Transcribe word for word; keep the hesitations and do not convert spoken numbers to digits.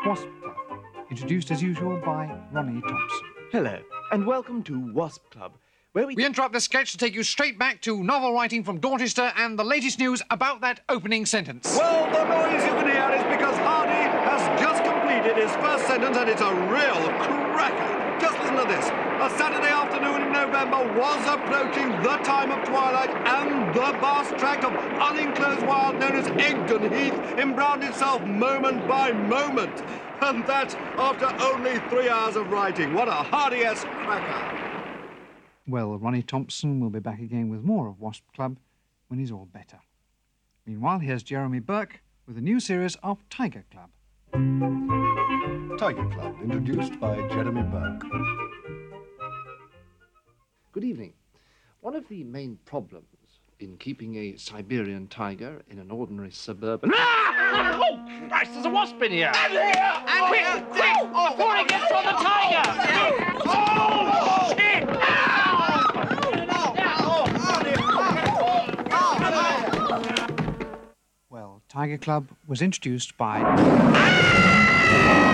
Wasp Club, introduced as usual by Ronnie Thompson. Hello, and welcome to Wasp Club, where we... We interrupt this sketch to take you straight back to novel writing from Dorchester and the latest news about that opening sentence. Well, the noise you can hear is because Hardy has just completed his first sentence, and it's a real cracker. Just listen to this. A Saturday afternoon in November was approaching the time of twilight, and the vast tract of unenclosed wild known as Egdon Heath embrowned itself moment by moment. And that after only three hours of writing. What a Hardy-esque cracker. Well, Ronnie Thompson will be back again with more of Wasp Club when he's all better. Meanwhile, here's Jeremy Burke with a new series of Tiger Club. Tiger Club, introduced by Jeremy Burke. Good evening. One of the main problems in keeping a Siberian tiger in an ordinary suburban... Ah! Oh, Christ, there's a wasp in here! And here! And quick, quick! Before it gets on the tiger! Oh, shit! Well, Tiger Club was introduced by...